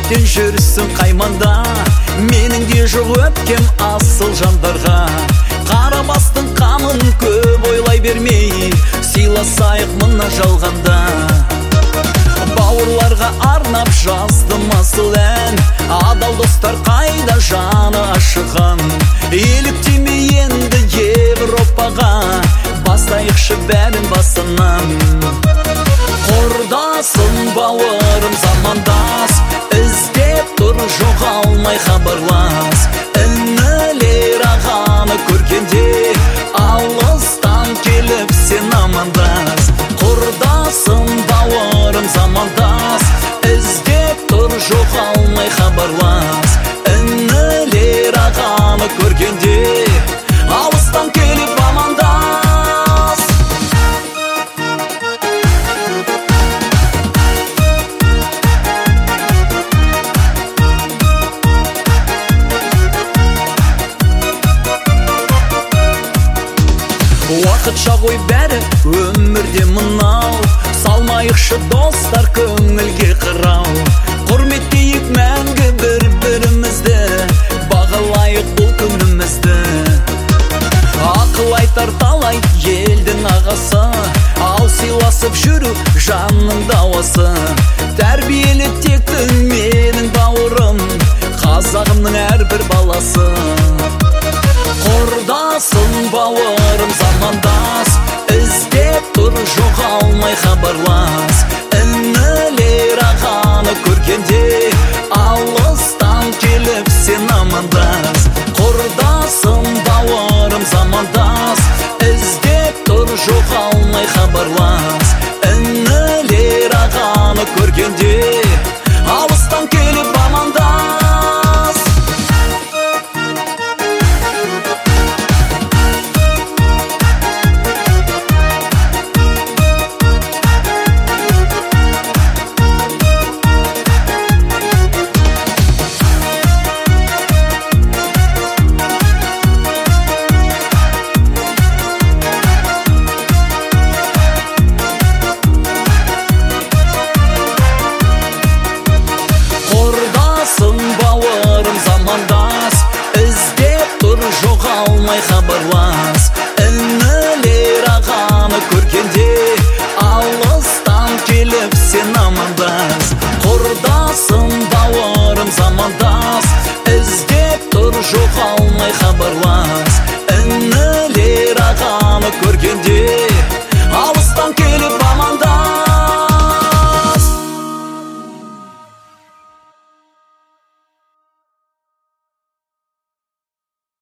неліктен жүрсің қайманда, менің де жоқ өпкем асыл жандарға. Қарабастың қамын көп ойлай бермей, сыйласайық мына жалғанда. Бауырларға арнап жаздым асыл ән, адал достар қайда жаны ашыған. Еліктеме енді Европаға, бастайықшы бәрін басынан. Құрдасым бауырым замандас, іздеп тұр жоғалмай хабарлас. Інілер ағаны көргенде, алыстан келіп сен амандас. Құрдасым бауырым замандас, іздеп тұр жоғалмай хабарлас. Інілер ағаны көргенде, алыстан келіп амандас. Уақытша ғой бәрі өмірде мынау, салмайықшы достар көңілге қырау. Құрметтейік мәңгі бір-бірімізді, бағалайық бұл күнімізді. Ақыл айтар талай елдің ағасы, ал сыйласып жүру жанның дауасы. Тәрбиелі текті менің бауырым, қазағымның әрбір баласы. Құрдасым бауырым замандас, іздеп тұр жоғалмай хабарлас. Інілер ағаны көргенде, алыстан келіп сен амандас. Құрдасым бауырым замандас, іздеп тұр жоғалмай хабарлас. Інілер ағаны көргенде, алыстан келіп амандас. Бауырым замандас, іздеп тұр жоғалмай хабарлас. Інілер ағаны көргенде, алыстан келіп сен амандас. Құрдасым бауырым замандас, іздеп тұр жоғалмай хабарлас.